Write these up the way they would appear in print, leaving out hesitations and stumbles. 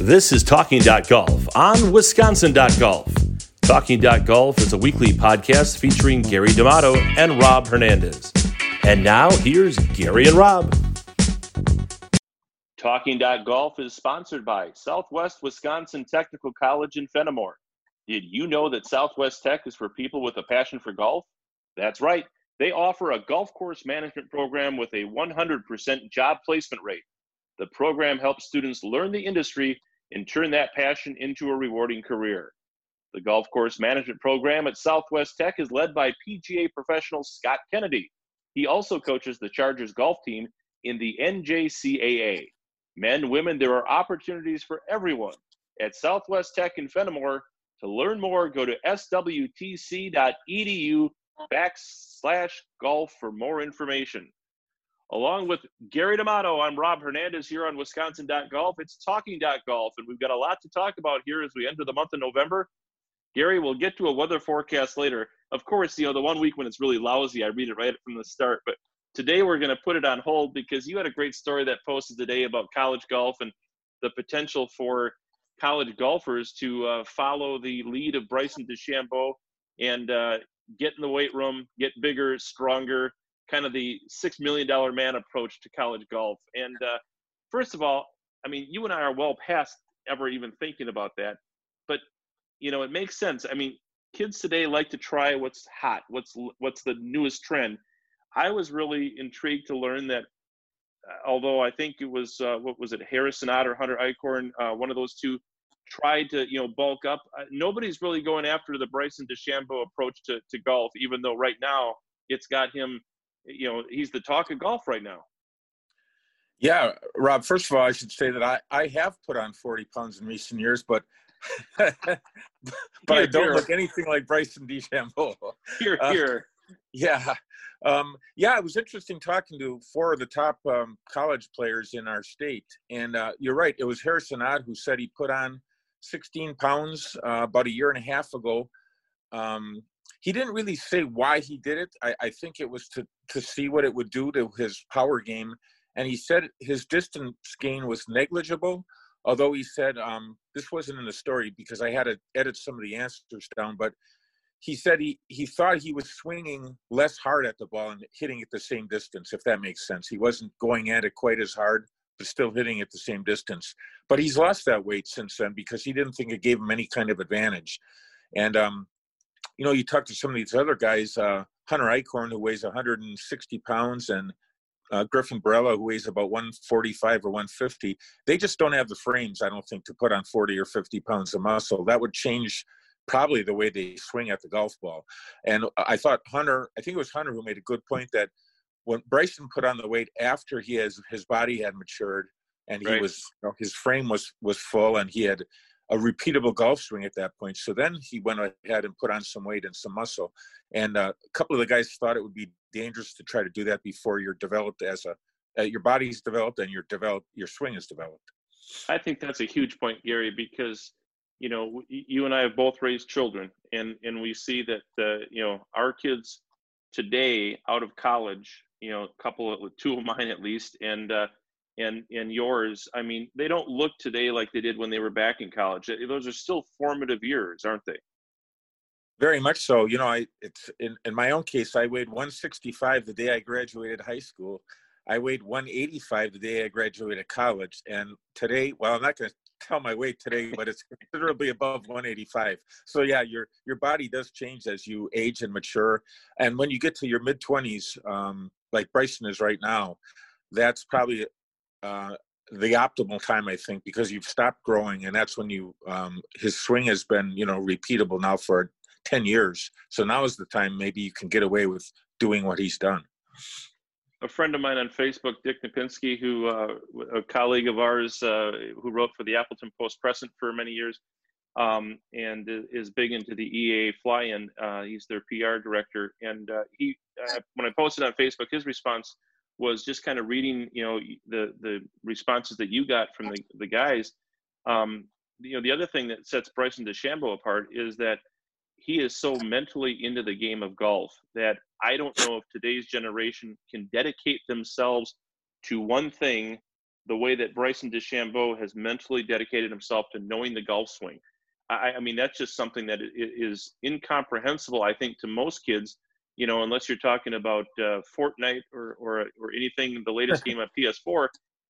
This is Talking.Golf on Wisconsin.Golf. Talking.Golf is a weekly podcast featuring Gary D'Amato and Rob Hernandez. And now, here's Gary and Rob. Talking.Golf is sponsored by Southwest Wisconsin Technical College in Fenimore. Did you know that Southwest Tech is for people with a passion for golf? That's right. They offer a golf course management program with a 100% job placement rate. The program helps students learn the industry and turn that passion into a rewarding career. The golf course management program at Southwest Tech is led by PGA professional Scott Kennedy. He also coaches the Chargers golf team in the NJCAA. Men, women, there are opportunities for everyone at Southwest Tech in Fenimore. To learn more, go to swtc.edu/golf for more information. Along with Gary D'Amato, I'm Rob Hernandez here on Wisconsin.Golf. It's Talking.Golf, and we've got a lot to talk about here as we enter the month of November. Gary, we'll get to a weather forecast later. Of course, the 1 week when it's really lousy, I read it right from the start. But today we're going to put it on hold because you had a great story that posted today about college golf and the potential for college golfers to follow the lead of Bryson DeChambeau and get in the weight room, get bigger, stronger, kind of the $6 million man approach to college golf. And first of all, I mean, you and I are well past ever even thinking about that. But, it makes sense. I mean, kids today like to try what's hot, what's the newest trend. I was really intrigued to learn that although I think it was, Harrison Ott or Hunter Eichhorn, one of those two, tried to, bulk up. Nobody's really going after the Bryson DeChambeau approach to golf, even though right now it's got him, he's the talk of golf right now. Yeah, Rob, first of all, I should say that I have put on 40 pounds in recent years, but I don't look anything like Bryson DeChambeau. Here. Yeah. It was interesting talking to four of the top college players in our state. And you're right. It was Harrison Ott who said he put on 16 pounds about a year and a half ago. He didn't really say why he did it. I think it was to see what it would do to his power game. And he said his distance gain was negligible, although he said, this wasn't in the story because I had to edit some of the answers down, but he said he thought he was swinging less hard at the ball and hitting it the same distance, if that makes sense. He wasn't going at it quite as hard, but still hitting it the same distance. But he's lost that weight since then because he didn't think it gave him any kind of advantage. And, you talk to some of these other guys, Hunter Eichhorn, who weighs 160 pounds, and Griffin Barella, who weighs about 145 or 150. They just don't have the frames, I don't think, to put on 40 or 50 pounds of muscle. That would change probably the way they swing at the golf ball. And I think it was Hunter who made a good point that when Bryson put on the weight after his body had matured and he was, his frame was full and he had a repeatable golf swing at that point. So then he went ahead and put on some weight and some muscle. And a couple of the guys thought it would be dangerous to try to do that before you're developed your body's developed and your swing is developed. I think that's a huge point, Gary, because you and I have both raised children, and we see that our kids today out of college, two of mine at least, and yours. I mean, they don't look today like they did when they were back in college. Those are still formative years, aren't they? Very much so. It's in my own case, I weighed 165 the day I graduated high school. I weighed 185 the day I graduated college, and today, well, I'm not going to tell my weight today, but it's considerably above 185. So yeah, your body does change as you age and mature. And when you get to your mid-20s, like Bryson is right now, that's probably the optimal time, I think, because you've stopped growing, and that's when his swing has been, repeatable now for 10 years. So now is the time maybe you can get away with doing what he's done. A friend of mine on Facebook, Dick Napinski, who a colleague of ours who wrote for the Appleton Post-Crescent for many years, and is big into the EAA fly-in. He's their PR director, and he when I posted on Facebook, his response was just kind of reading, the responses that you got from the guys. The other thing that sets Bryson DeChambeau apart is that he is so mentally into the game of golf that I don't know if today's generation can dedicate themselves to one thing the way that Bryson DeChambeau has mentally dedicated himself to knowing the golf swing. I mean, that's just something that is incomprehensible, I think, to most kids, you know, unless you're talking about Fortnite or anything, the latest game on PS4.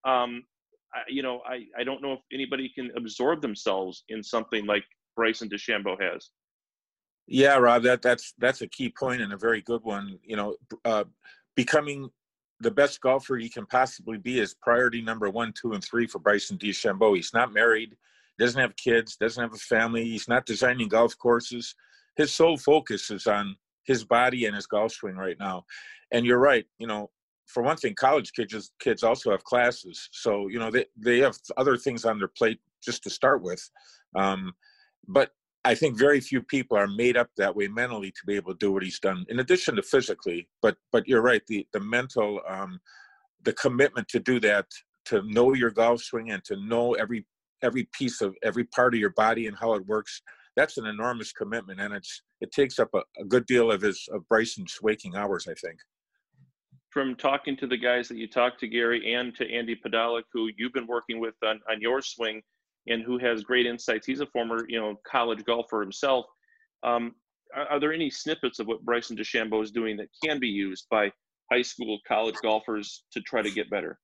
I don't know if anybody can absorb themselves in something like Bryson DeChambeau has. Yeah, Rob, that's a key point and a very good one. You know, becoming the best golfer he can possibly be is priority number 1, 2, and 3 for Bryson DeChambeau. He's not married, doesn't have kids, doesn't have a family. He's not designing golf courses. His sole focus is on his body and his golf swing right now. And you're right. You know, for one thing, college kids also have classes, so you know they have other things on their plate just to start with. But I think very few people are made up that way mentally to be able to do what he's done, in addition to physically. But you're right, the mental, the commitment to do that, to know your golf swing and to know every piece of every part of your body and how it works. That's an enormous commitment, and it takes up a good deal of Bryson's waking hours, I think. From talking to the guys that you talked to, Gary, and to Andy Podolak, who you've been working with on your swing, and who has great insights. He's a former, you know, college golfer himself. Are there any snippets of what Bryson DeChambeau is doing that can be used by high school, college golfers to try to get better?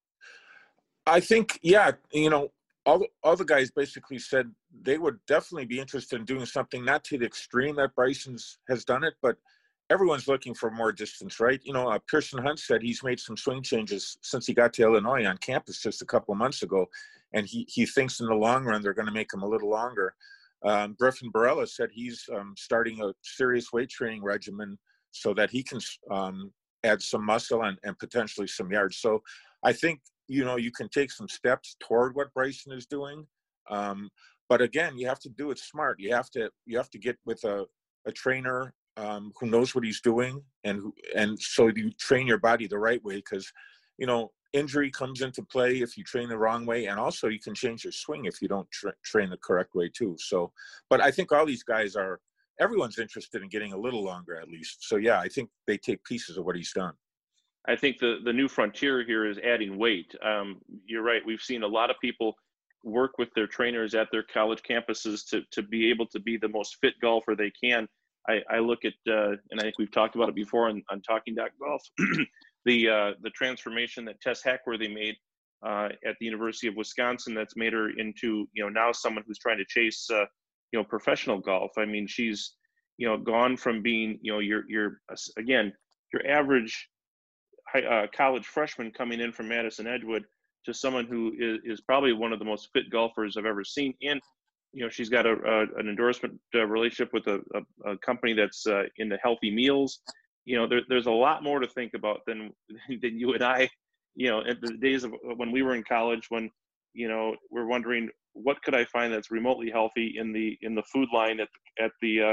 I think, yeah, you know, all the guys basically said they would definitely be interested in doing something, not to the extreme that Bryson's has done it, but everyone's looking for more distance, right? You know, Pearson Hunt said he's made some swing changes since he got to Illinois on campus just a couple of months ago, and he thinks in the long run they're going to make him a little longer. Griffin Barella said he's starting a serious weight training regimen so that he can add some muscle and potentially some yards. So I think, you know, you can take some steps toward what Bryson is doing. But again, you have to do it smart. You have to get with a trainer who knows what he's doing, and so you train your body the right way, because, you know, injury comes into play if you train the wrong way, and also you can change your swing if you don't train the correct way too. So, but I think all these guys everyone's interested in getting a little longer at least. So yeah, I think they take pieces of what he's done. I think the new frontier here is adding weight. You're right. We've seen a lot of people work with their trainers at their college campuses to be able to be the most fit golfer they can. I look at, and I think we've talked about it before on Talking.Golf, the transformation that Tess Hackworthy made at the University of Wisconsin that's made her into, you know, now someone who's trying to chase, you know, professional golf. I mean, she's, you know, gone from being, you know, your average college freshman coming in from Madison Edgewood to someone who is probably one of the most fit golfers I've ever seen. And, you know, she's got an endorsement relationship with a company that's into healthy meals. You know, there's a lot more to think about than you and I, you know, at the days of when we were in college, when, you know, we're wondering what could I find that's remotely healthy in the food line at the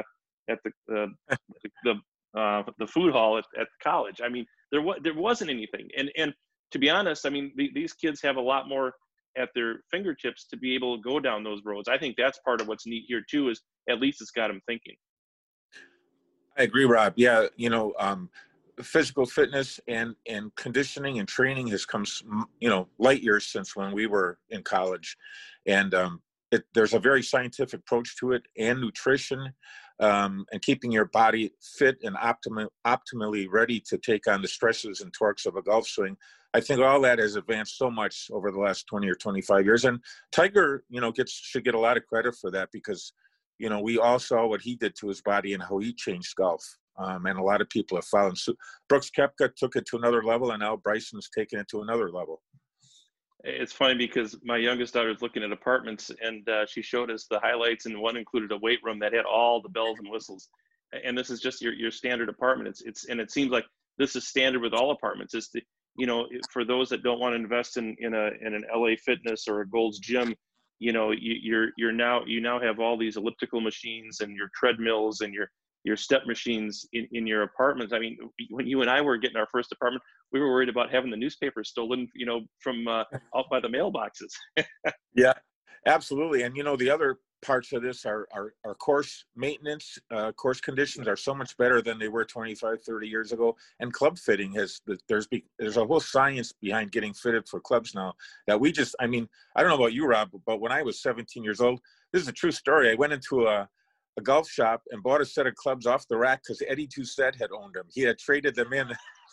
food hall at college. I mean, there wasn't anything. And to be honest, I mean, these kids have a lot more at their fingertips to be able to go down those roads. I think that's part of what's neat here too, is at least it's got them thinking. I agree, Rob. Yeah, you know, physical fitness and conditioning and training has come, you know, light years since when we were in college. And there's a very scientific approach to it, and nutrition, and keeping your body fit and optimally ready to take on the stresses and torques of a golf swing. I think all that has advanced so much over the last 20 or 25 years. And Tiger, you know, should get a lot of credit for that, because, you know, we all saw what he did to his body and how he changed golf. And a lot of people have followed suit. Brooks Koepka took it to another level, and now Bryson's taken it to another level. It's funny because my youngest daughter is looking at apartments, and she showed us the highlights, and one included a weight room that had all the bells and whistles. And this is just your standard apartment. And it seems like this is standard with all apartments. It's the, you know, for those that don't want to invest in an LA Fitness or a Gold's Gym, you know, you now have all these elliptical machines and your treadmills and your step machines in your apartments. I mean, when you and I were getting our first apartment, we were worried about having the newspaper stolen, you know, from out by the mailboxes. Yeah, absolutely. And, you know, the other parts of this are course maintenance. Course conditions are so much better than they were 25, 30 years ago. And club fitting there's a whole science behind getting fitted for clubs now that I mean, I don't know about you, Rob, but when I was 17 years old, this is a true story. I went into a golf shop and bought a set of clubs off the rack because Eddie Doucette had owned them. He had traded them in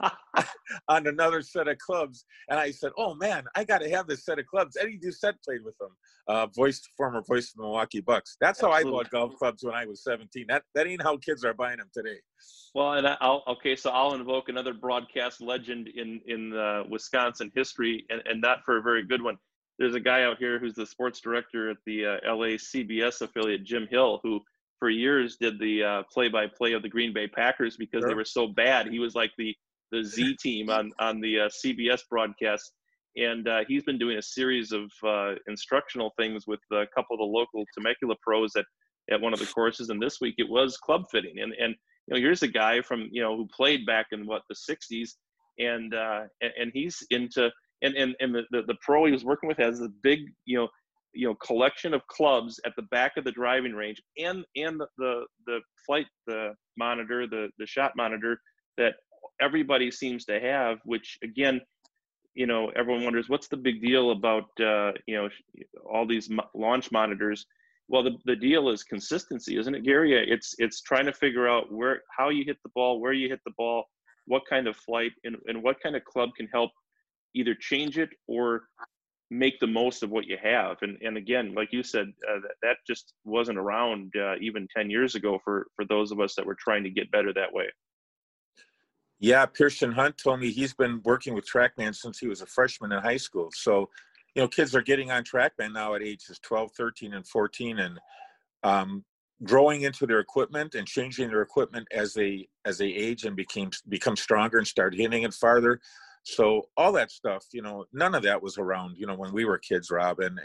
on another set of clubs. And I said, oh man, I got to have this set of clubs. Eddie Doucette played with them, former voice of the Milwaukee Bucks. That's how I bought golf clubs when I was 17. That ain't how kids are buying them today. Well, and I'll invoke another broadcast legend in Wisconsin history, and not for a very good one. There's a guy out here who's the sports director at the LA CBS affiliate, Jim Hill, who for years did the play-by-play of the Green Bay Packers because they were so bad. He was like the Z team on the CBS broadcast, and he's been doing a series of instructional things with a couple of the local Temecula pros at one of the courses. And this week it was club fitting, and you know, here's a guy from, you know, who played back in the 60s, and he's into and the pro he was working with has a big you know collection of clubs at the back of the driving range, and the flight monitor, the shot monitor that everybody seems to have, which again, you know, everyone wonders what's the big deal about you know, all these launch monitors. Well, the deal is consistency, isn't it, Gary? It's trying to figure out how you hit the ball, where you hit the ball, what kind of flight, and what kind of club can help either change it or make the most of what you have. And again, like you said, that just wasn't around even 10 years ago for those of us that were trying to get better that way. Yeah, Pearson Hunt told me he's been working with TrackMan since he was a freshman in high school. So, you know, kids are getting on TrackMan now at ages 12, 13, and 14, and growing into their equipment and changing their equipment as they age and become stronger and start hitting it farther. So all that stuff, you know, none of that was around, you know, when we were kids, Rob. And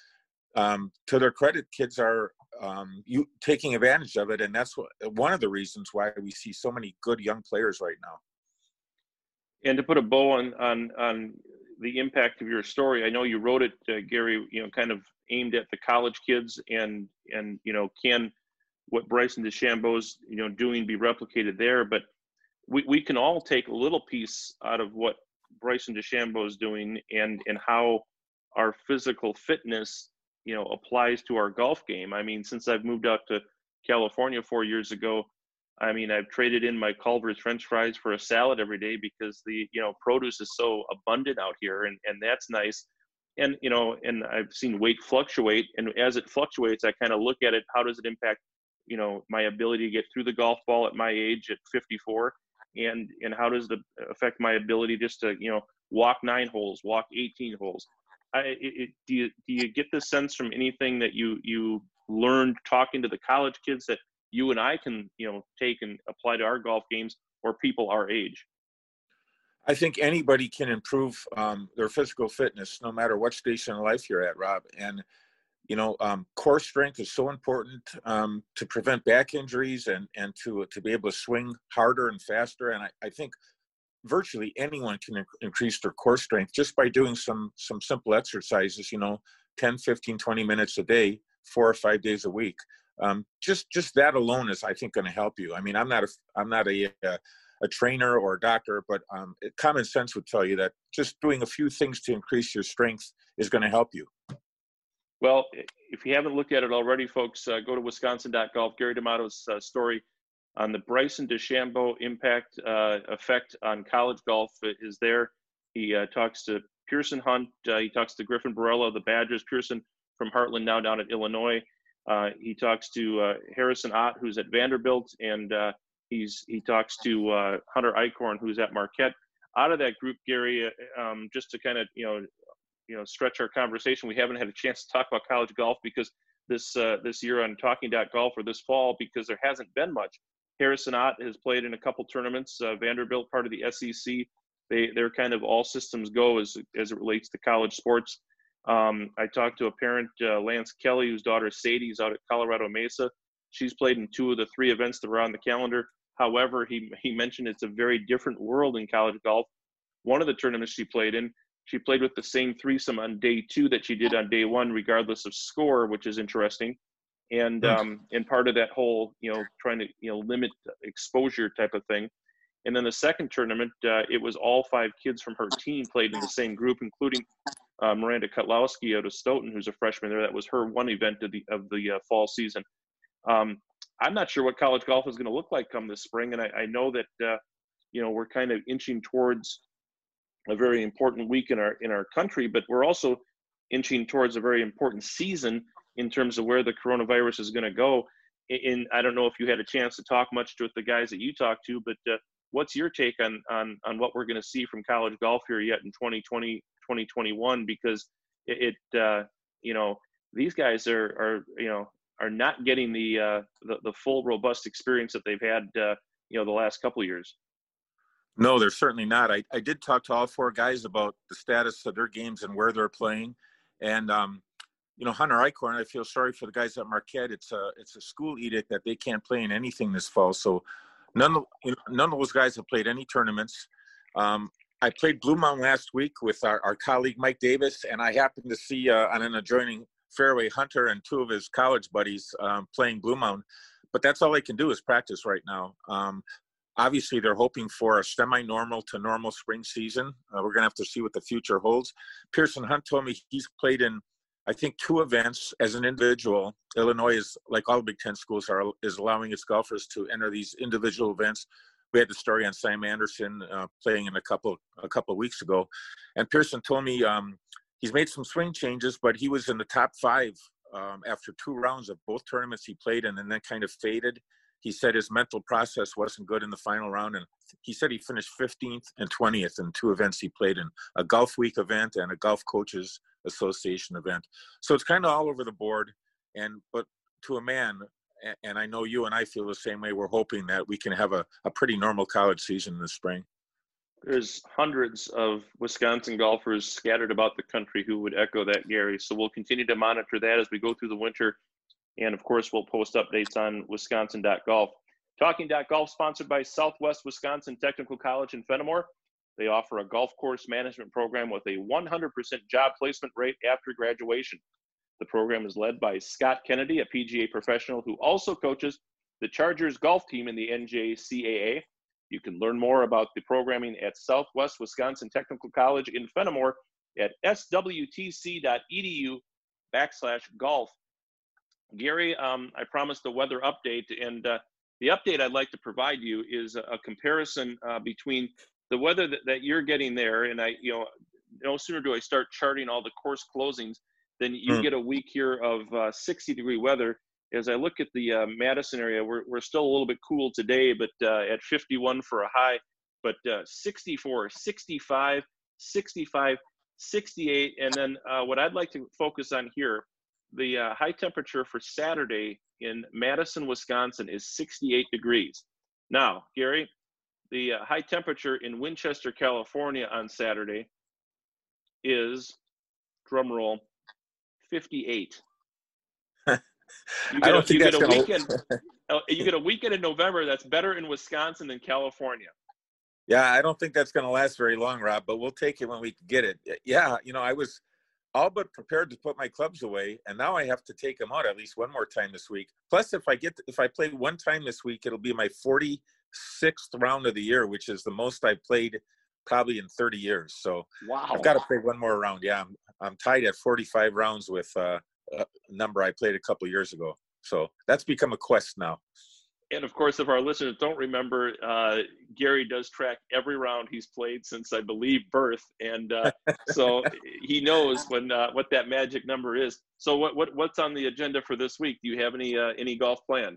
to their credit, kids are taking advantage of it, and that's one of the reasons why we see so many good young players right now. And to put a bow on the impact of your story, I know you wrote it, Gary, you know, kind of aimed at the college kids, and you know, can what Bryson DeChambeau's, you know, doing be replicated there? But we can all take a little piece out of what Bryson DeChambeau is doing, and how our physical fitness, you know, applies to our golf game. I mean, since I've moved out to California 4 years ago, I mean, I've traded in my Culver's French fries for a salad every day because the, you know, produce is so abundant out here, and that's nice. And, you know, and I've seen weight fluctuate, and as it fluctuates, I kind of look at it, how does it impact, you know, my ability to get through the golf ball at my age at 54? And how does it affect my ability just to, you know, walk 9 holes, walk 18 holes? Do you get the sense from anything that you learned talking to the college kids that you and I can, you know, take and apply to our golf games, or people our age? I think anybody can improve their physical fitness, no matter what station in life you're at, Rob. And you know, core strength is so important to prevent back injuries and to be able to swing harder and faster. And I think virtually anyone can increase their core strength just by doing some simple exercises, you know, 10, 15, 20 minutes a day, 4 or 5 days a week. Just that alone is, I think, going to help you. I mean, I'm not a trainer or a doctor, but common sense would tell you that just doing a few things to increase your strength is going to help you. Well, if you haven't looked at it already, folks, go to Wisconsin.golf. Gary D'Amato's story on the Bryson DeChambeau effect on college golf is there. He talks to Pearson Hunt. He talks to Griffin Borrella of the Badgers. Pearson from Heartland, now down at Illinois. He talks to Harrison Ott, who's at Vanderbilt, and he talks to Hunter Eichhorn, who's at Marquette. Out of that group, Gary, just to kind of you know, stretch our conversation, we haven't had a chance to talk about college golf because this year on Talking.Golf, or this fall, because there hasn't been much. Harrison Ott has played in a couple tournaments. Vanderbilt, part of the SEC, they're kind of all systems go as it relates to college sports. I talked to a parent, Lance Kelly, whose daughter Sadie's out at Colorado Mesa. She's played in 2 of the 3 events that were on the calendar. However, he mentioned it's a very different world in college golf. One of the tournaments she played in, she played with the same threesome on day 2 that she did on day 1, regardless of score, which is interesting. and part of that whole, trying to, limit exposure type of thing. And then the second tournament, it was all 5 kids from her team played in the same group, including Miranda Kotlowski out of Stoughton, who's a freshman there. That was her one event of the fall season. I'm not sure what college golf is going to look like come this spring, and I know that we're kind of inching towards a very important week in our country, but we're also inching towards a very important season in terms of where the coronavirus is going to go. And I don't know if you had a chance to talk much with the guys that you talked to, but what's your take on what we're going to see from college golf here yet in 2020, 2021? Because these guys are not getting the full robust experience that they've had, the last couple of years. No, they're certainly not. I did talk to all 4 guys about the status of their games and where they're playing. And, Hunter Eichhorn, I feel sorry for the guys at Marquette. It's a school edict that they can't play in anything this fall. So none of those guys have played any tournaments. I played Blue Mountain last week with our colleague Mike Davis, and I happened to see on an adjoining fairway Hunter and 2 of his college buddies playing Blue Mountain. But that's all they can do is practice right now. Obviously, they're hoping for a semi-normal to normal spring season. We're going to have to see what the future holds. Pearson Hunt told me he's played in, I think, 2 events as an individual. Illinois is, like all Big Ten schools, is allowing its golfers to enter these individual events. We had the story on Sam Anderson playing in a couple of weeks ago. And Pearson told me he's made some swing changes, but he was in the top 5 after 2 rounds of both tournaments he played in, and then kind of faded. He said his mental process wasn't good in the final round, and he said he finished 15th and 20th in 2 events he played in, a Golf Week event and a Golf Coaches Association event. So it's kind of all over the board, but to a man, and I know you and I feel the same way, we're hoping that we can have a pretty normal college season in the spring. There's hundreds of Wisconsin golfers scattered about the country who would echo that, Gary. So we'll continue to monitor that as we go through the winter. And, of course, we'll post updates on Wisconsin.golf. Talking.golf, sponsored by Southwest Wisconsin Technical College in Fenimore. They offer a golf course management program with a 100% job placement rate after graduation. The program is led by Scott Kennedy, a PGA professional who also coaches the Chargers golf team in the NJCAA. You can learn more about the programming at Southwest Wisconsin Technical College in Fenimore at swtc.edu/golf. Gary, I promised the weather update, and the update I'd like to provide you is a comparison between the weather that you're getting there, and no sooner do I start charting all the course closings than you get a week here of 60-degree weather. As I look at the Madison area, we're still a little bit cool today, but at 51 for a high, but 64, 65, 65, 68, and then what I'd like to focus on here, the high temperature for Saturday in Madison, Wisconsin is 68 degrees. Now, Gary, the high temperature in Winchester, California on Saturday is, drum roll, 58. You get a weekend in November that's better in Wisconsin than California. Yeah, I don't think that's going to last very long, Rob, but we'll take it when we can get it. Yeah, I was all but prepared to put my clubs away, and now I have to take them out at least one more time this week. Plus, if I play one time this week, it'll be my 46th round of the year, which is the most I've played probably in 30 years. So wow. I've got to play one more round. Yeah, I'm tied at 45 rounds with a number I played a couple of years ago. So that's become a quest now. And of course, if our listeners don't remember, Gary does track every round he's played since, I believe, birth, and so he knows what that magic number is. So what's on the agenda for this week? Do you have any golf planned?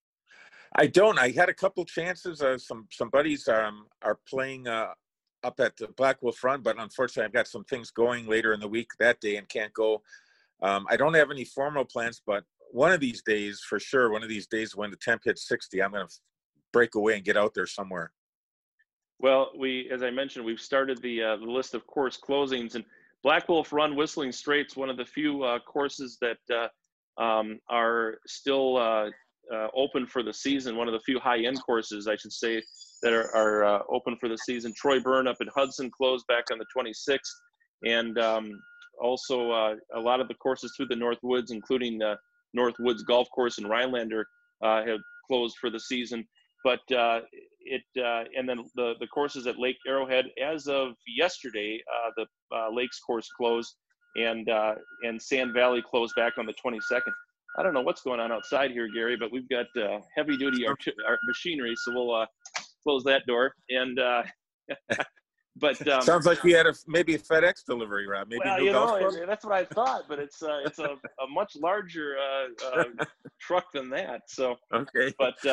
I don't. I had a couple chances. Some buddies are playing up at the Black Wolf Run, but unfortunately, I've got some things going later in the week that day and can't go. I don't have any formal plans, but one of these days, for sure, when the temp hits 60, I'm going to break away and get out there somewhere. Well, as I mentioned, we've started the list of course closings, and Black Wolf Run Whistling Straits, one of the few courses that are still open for the season, one of the few high-end courses, I should say, that are open for the season. Troy Byrne up at Hudson closed back on the 26th, and also a lot of the courses through the North Woods, including Northwoods Golf Course in Rhinelander have closed for the season. But and then the courses at Lake Arrowhead, as of yesterday, the Lakes course closed, and Sand Valley closed back on the 22nd. I don't know what's going on outside here, Gary, but we've got heavy duty machinery, so we'll close that door. And but sounds like we had maybe a FedEx delivery, Rob. Maybe well, a new golf club? that's what I thought, but it's a much larger truck than that. So okay,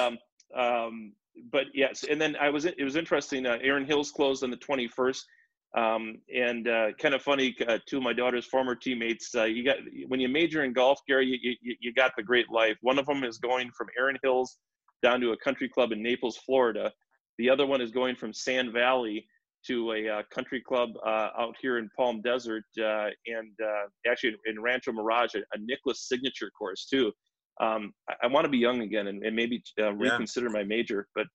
but yes, and then it was interesting. Erin Hills closed on the 21st, and kind of funny. Two of my daughter's former teammates. You got when you major in golf, Gary, you got the great life. One of them is going from Erin Hills down to a country club in Naples, Florida. The other one is going from Sand Valley to a country club out here in Palm Desert, and actually in Rancho Mirage, a Nicklaus signature course too. I want to be young again and maybe reconsider my major. But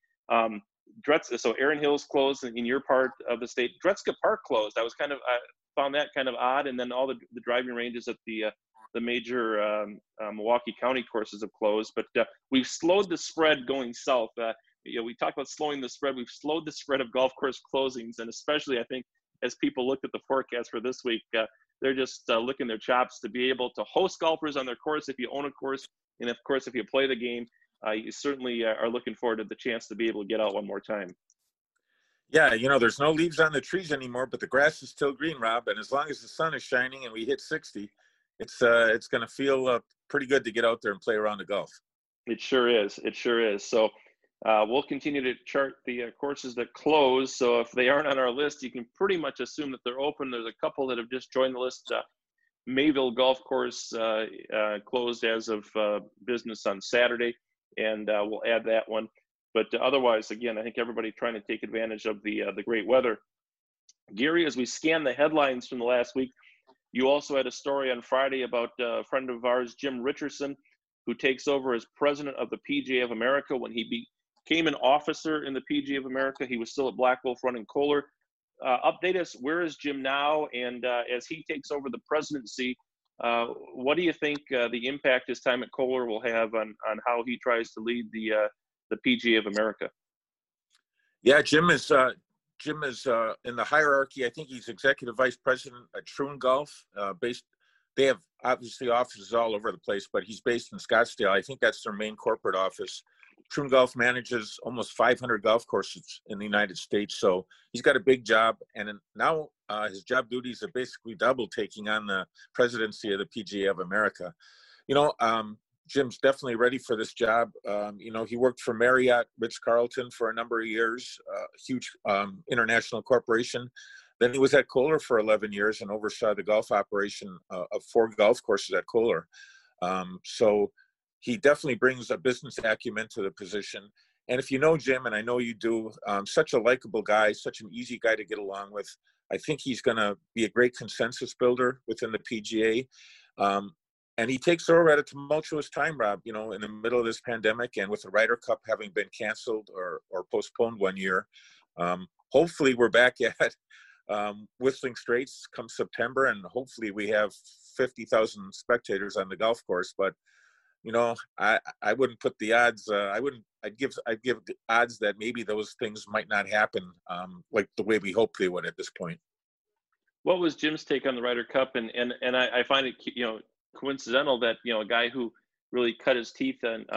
so Erin Hills closed in your part of the state. Dretska Park closed. I found that kind of odd. And then all the driving ranges at the major Milwaukee County courses have closed. But we've slowed the spread going south. We talked about slowing the spread. We've slowed the spread of golf course closings, and especially I think as people looked at the forecast for this week, they're just licking their chops to be able to host golfers on their course if you own a course, and of course if you play the game, you certainly are looking forward to the chance to be able to get out one more time. Yeah, there's no leaves on the trees anymore, but the grass is still green, Rob. And as long as the sun is shining and we hit 60, it's going to feel pretty good to get out there and play around the golf. It sure is. It sure is. So we'll continue to chart the courses that close. So if they aren't on our list, you can pretty much assume that they're open. There's a couple that have just joined the list. Mayville Golf Course closed as of business on Saturday, and we'll add that one. But otherwise, again, I think everybody trying to take advantage of the great weather. Gary, as we scan the headlines from the last week, you also had a story on Friday about a friend of ours, Jim Richardson, who takes over as president of the PGA of America. When he became an officer in the PGA of America, he was still at Black Wolf Run in Kohler. Update us, where is Jim now? And as he takes over the presidency, what do you think the impact his time at Kohler will have on how he tries to lead the PGA of America? Yeah, Jim is in the hierarchy. I think he's executive vice president at Troon Golf. They have obviously offices all over the place, but he's based in Scottsdale. I think that's their main corporate office. Troon Golf manages almost 500 golf courses in the United States, so he's got a big job. And now his job duties are basically double, taking on the presidency of the PGA of America. Jim's definitely ready for this job. He worked for Marriott, Ritz-Carlton for a number of years, a huge international corporation. Then he was at Kohler for 11 years and oversaw the golf operation of 4 golf courses at Kohler. So he definitely brings a business acumen to the position. And if you know Jim, and I know you do, such a likable guy, such an easy guy to get along with. I think he's going to be a great consensus builder within the PGA. And he takes over at a tumultuous time, Rob, in the middle of this pandemic, and with the Ryder Cup having been canceled or postponed 1 year. Hopefully we're back at Whistling Straits come September, and hopefully we have 50,000 spectators on the golf course. But I wouldn't put the odds. I'd give the odds that maybe those things might not happen like the way we hope they would at this point. What was Jim's take on the Ryder Cup? And I find it coincidental that a guy who really cut his teeth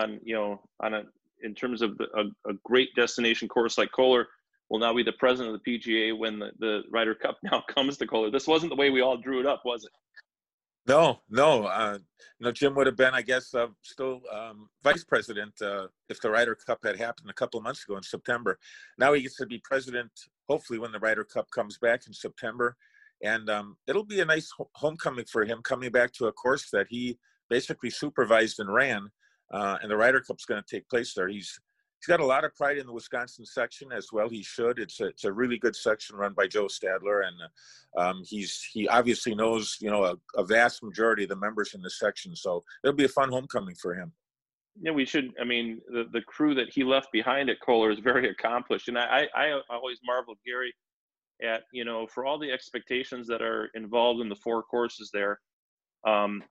in terms of a great destination course like Kohler will now be the president of the PGA when the Ryder Cup now comes to Kohler. This wasn't the way we all drew it up, was it? No. Jim would have been, I guess, still vice president if the Ryder Cup had happened a couple of months ago in September. Now he gets to be president, hopefully, when the Ryder Cup comes back in September. And it'll be a nice homecoming for him, coming back to a course that he basically supervised and ran. And the Ryder Cup's going to take place there. He's got a lot of pride in the Wisconsin section as well. He should. It's a really good section run by Joe Stadler, and he obviously knows a vast majority of the members in the section. So it'll be a fun homecoming for him. Yeah, we should. I mean, the crew that he left behind at Kohler is very accomplished, and I always marveled, Gary, at for all the expectations that are involved in the 4 courses there.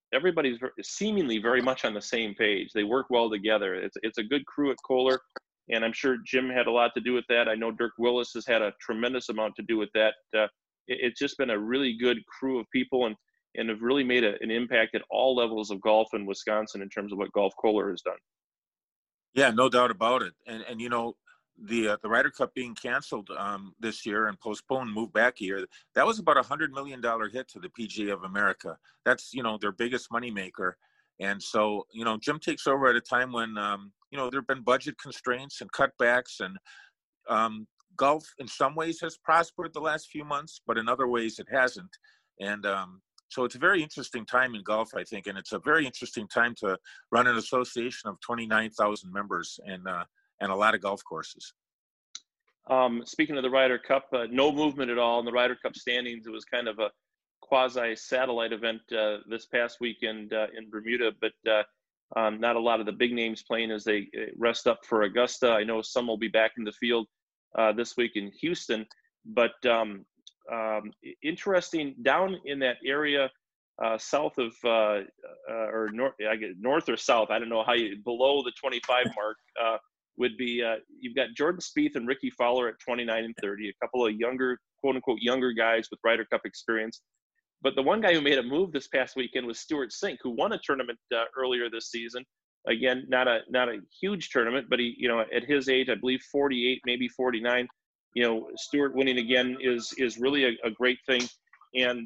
everybody's seemingly very much on the same page. They work well together. It's a good crew at Kohler, and I'm sure Jim had a lot to do with that. I know Dirk Willis has had a tremendous amount to do with that. It's just been a really good crew of people, and have really made an impact at all levels of golf in Wisconsin in terms of what Golf Kohler has done. Yeah, no doubt about it. And you know, the Ryder Cup being canceled this year and postponed, moved back a year, that was about $100 million hit to the PGA of America. That's, you know, their biggest moneymaker. And so, you know, Jim takes over at a time when, you know, there have been budget constraints and cutbacks, and golf in some ways has prospered the last few months, but in other ways it hasn't. And so it's a very interesting time in golf, I think, and it's a very interesting time to run an association of 29,000 members and a lot of golf courses. Speaking of the Ryder Cup, no movement at all in the Ryder Cup standings. It was kind of a quasi-satellite event this past weekend in Bermuda, but not a lot of the big names playing as they rest up for Augusta. I know some will be back in the field this week in Houston, but interesting down in that area south of or north or south, I don't know how you, below the 25 mark would be you've got Jordan Spieth and Ricky Fowler at 29 and 30, a couple of younger, quote unquote younger guys with Ryder Cup experience. But the one guy who made a move this past weekend was Stewart Cink, who won a tournament earlier this season. Again, not a huge tournament, but he, you know, at his age, I believe 48, maybe 49, you know, Stewart winning again is really a great thing. And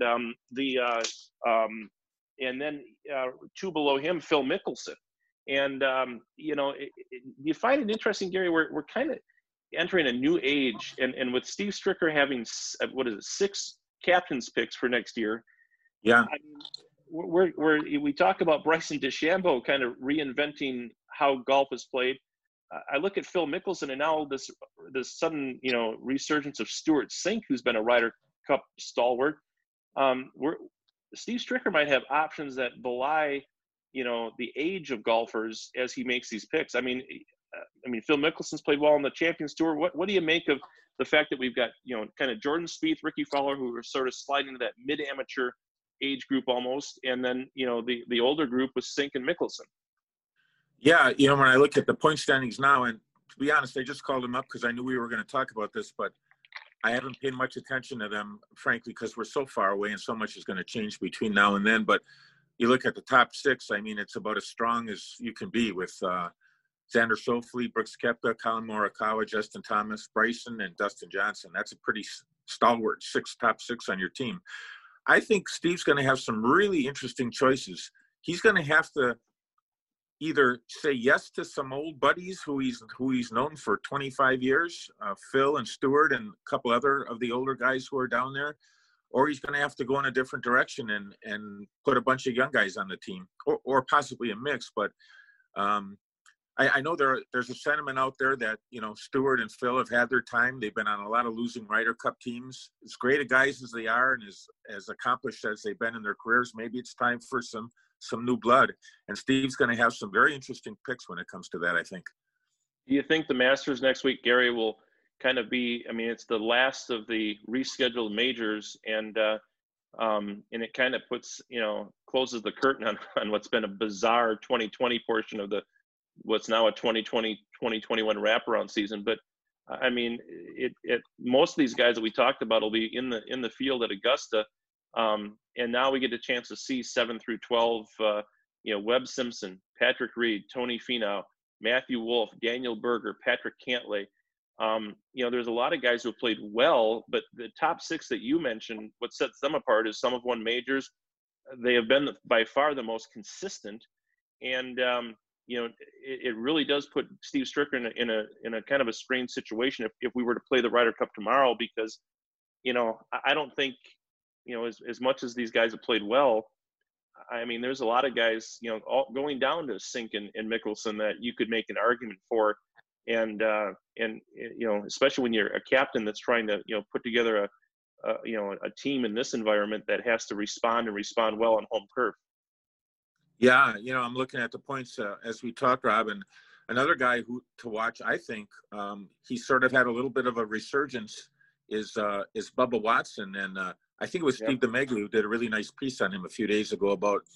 and then two below him, Phil Mickelson. And you know, you find it interesting, Gary. We're kind of entering a new age, and with Steve Stricker having 6 captain's picks for next year. Yeah, I mean, we talk about Bryson DeChambeau kind of reinventing how golf is played. I look at Phil Mickelson, and now this sudden, you know, resurgence of Stewart Cink, who's been a Ryder Cup stalwart. Steve Stricker might have options that belie, you know, the age of golfers as he makes these picks. I mean, Phil Mickelson's played well on the Champions Tour. What do you make of the fact that we've got, you know, kind of Jordan Spieth, Ricky Fowler, who are sort of sliding into that mid-amateur age group almost, and then, you know, the older group with Cink and Mickelson? Yeah, you know, when I look at the point standings now, and to be honest, I just called them up because I knew we were going to talk about this, but I haven't paid much attention to them, frankly, because we're so far away and so much is going to change between now and then. But you look at the top 6, I mean, it's about as strong as you can be with Xander Schauffele, Brooks Koepka, Colin Morikawa, Justin Thomas, Bryson, and Dustin Johnson. That's a pretty stalwart top six on your team. I think Steve's going to have some really interesting choices. He's going to have to either say yes to some old buddies who he's known for 25 years, Phil and Stewart and a couple other of the older guys who are down there, or he's going to have to go in a different direction and put a bunch of young guys on the team, or possibly a mix. But I know there's a sentiment out there that, you know, Stewart and Phil have had their time. They've been on a lot of losing Ryder Cup teams. As great a guys as they are and as accomplished as they've been in their careers, maybe it's time for some new blood. And Steve's going to have some very interesting picks when it comes to that, I think. Do you think the Masters next week, Gary, will kind of be, I mean, it's the last of the rescheduled majors, and it kind of puts, you know, closes the curtain on what's been a bizarre 2020 portion of what's now a 2020-2021 wraparound season. But I mean, most of these guys that we talked about will be in the field at Augusta, and now we get a chance to see 7 through 12. You know, Webb Simpson, Patrick Reed, Tony Finau, Matthew Wolff, Daniel Berger, Patrick Cantlay. You know, there's a lot of guys who have played well, but the top 6 that you mentioned, what sets them apart is some have won majors. They have been by far the most consistent, and you know, it really does put Steve Stricker in a kind of a strange situation if we were to play the Ryder Cup tomorrow, because, you know, I don't think, you know, as much as these guys have played well, I mean, there's a lot of guys, you know, all going down to Cink and Mickelson that you could make an argument for. And you know, especially when you're a captain that's trying to, you know, put together a team in this environment that has to respond well on home turf. Yeah, you know, I'm looking at the points as we talk, Rob, and another guy to watch, I think, he sort of had a little bit of a resurgence is Bubba Watson, and I think it was Steve DeMegli who did a really nice piece on him a few days ago about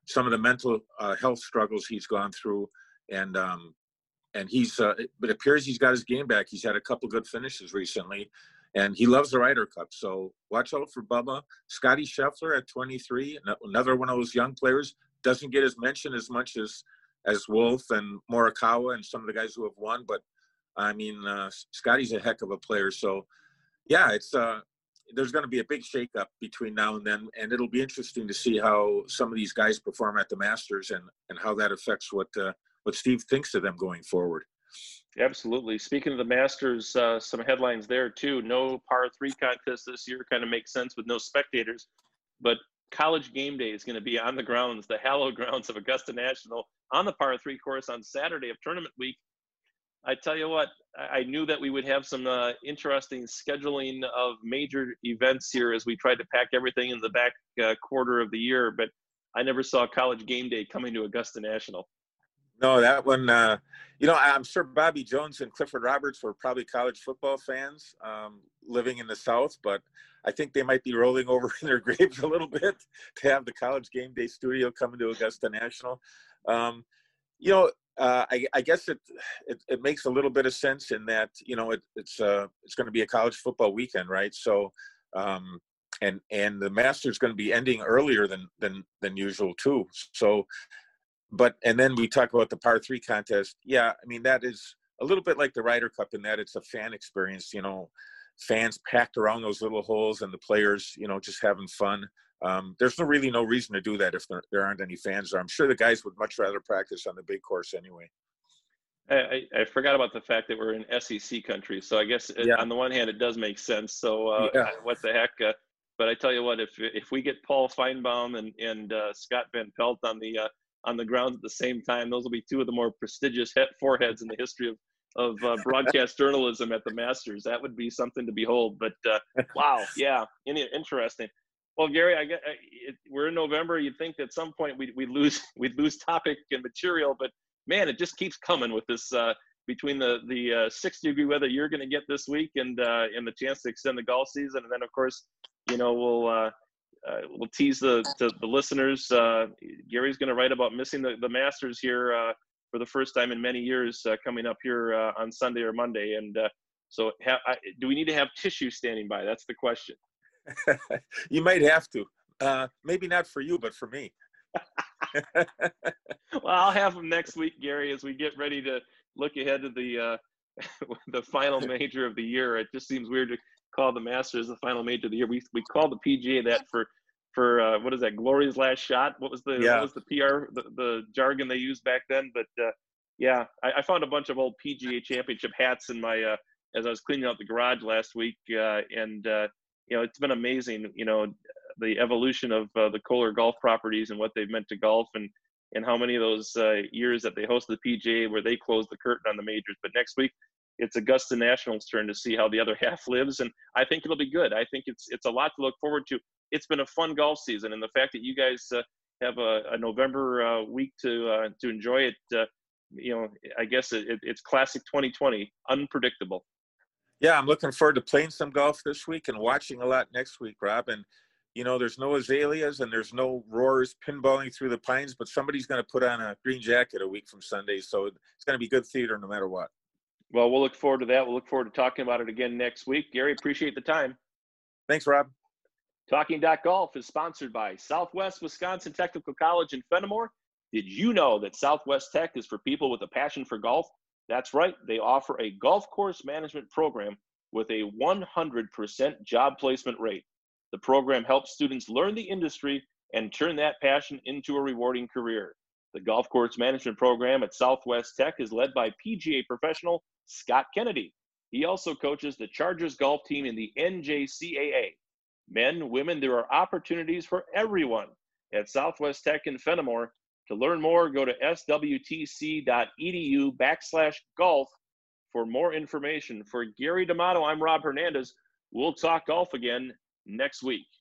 some of the mental health struggles he's gone through, and he's it appears he's got his game back. He's had a couple good finishes recently, and he loves the Ryder Cup. So watch out for Bubba. Scotty Scheffler at 23, another one of those young players, doesn't get his mention as much as Wolf and Morikawa and some of the guys who have won, but I mean, Scotty's a heck of a player. So yeah, it's there's going to be a big shakeup between now and then, and it'll be interesting to see how some of these guys perform at the Masters and how that affects what Steve thinks of them going forward. Absolutely. Speaking of the Masters, some headlines there too. No par 3 contest this year, kind of makes sense with no spectators, but College Game Day is going to be on the grounds, the hallowed grounds of Augusta National, on the par 3 course on Saturday of tournament week. I tell you what, I knew that we would have some interesting scheduling of major events here as we tried to pack everything in the back quarter of the year, but I never saw College Game Day coming to Augusta National. No, that one, you know, I'm sure Bobby Jones and Clifford Roberts were probably college football fans living in the South, but I think they might be rolling over in their graves a little bit to have the College Game Day studio coming to Augusta National. You know, I guess it makes a little bit of sense in that, you know, it's going to be a college football weekend, right? So, and the Masters going to be ending earlier than usual too. So, and then we talk about the par 3 contest. Yeah, I mean, that is a little bit like the Ryder Cup in that it's a fan experience, you know, fans packed around those little holes and the players, you know, just having fun. There's really no reason to do that if there aren't any fans there. I'm sure the guys would much rather practice on the big course anyway. I forgot about the fact that we're in SEC country. So I guess on the one hand, it does make sense. So what the heck? But I tell you what, if we get Paul Feinbaum and Scott Van Pelt on the grounds at the same time, those will be two of the more prestigious foreheads in the history of broadcast journalism at the Masters. That would be something to behold. But wow, yeah, interesting. Well, Gary, we're in November. You'd think at some point we'd lose topic and material, but man, it just keeps coming with this between the 60-degree weather you're going to get this week and the chance to extend the golf season, and then of course, you know, we'll tease the listeners. Gary's going to write about missing the Masters here for the first time in many years coming up here on Sunday or Monday, and so do we need to have tissue standing by? That's the question. You might have to. Maybe not for you, but for me. Well, I'll have them next week, Gary, as we get ready to look ahead to the the final major of the year. It just seems weird to call the Masters the final major of the year. We called the PGA that for what is that? Glory's last shot. What was the PR the jargon they used back then? But yeah, I found a bunch of old PGA Championship hats in my as I was cleaning out the garage last week, and you know, it's been amazing, you know, the evolution of the Kohler golf properties and what they've meant to golf, and how many of those years that they hosted the PGA where they closed the curtain on the majors. But next week, it's Augusta National's turn to see how the other half lives, and I think it'll be good. I think it's a lot to look forward to. It's been a fun golf season, and the fact that you guys have a November week to enjoy it, you know, I guess it's classic 2020, unpredictable. Yeah, I'm looking forward to playing some golf this week and watching a lot next week, Rob. And, you know, there's no azaleas and there's no roars pinballing through the pines, but somebody's going to put on a green jacket a week from Sunday. So it's going to be good theater no matter what. Well, we'll look forward to that. We'll look forward to talking about it again next week. Gary, appreciate the time. Thanks, Rob. Talking.golf is sponsored by Southwest Wisconsin Technical College in Fenimore. Did you know that Southwest Tech is for people with a passion for golf? That's right. They offer a golf course management program with a 100% job placement rate. The program helps students learn the industry and turn that passion into a rewarding career. The golf course management program at Southwest Tech is led by PGA professional Scott Kennedy. He also coaches the Chargers golf team in the NJCAA. Men, women, there are opportunities for everyone at Southwest Tech in Fenimore. To learn more, go to swtc.edu/golf for more information. For Gary D'Amato, I'm Rob Hernandez. We'll talk golf again next week.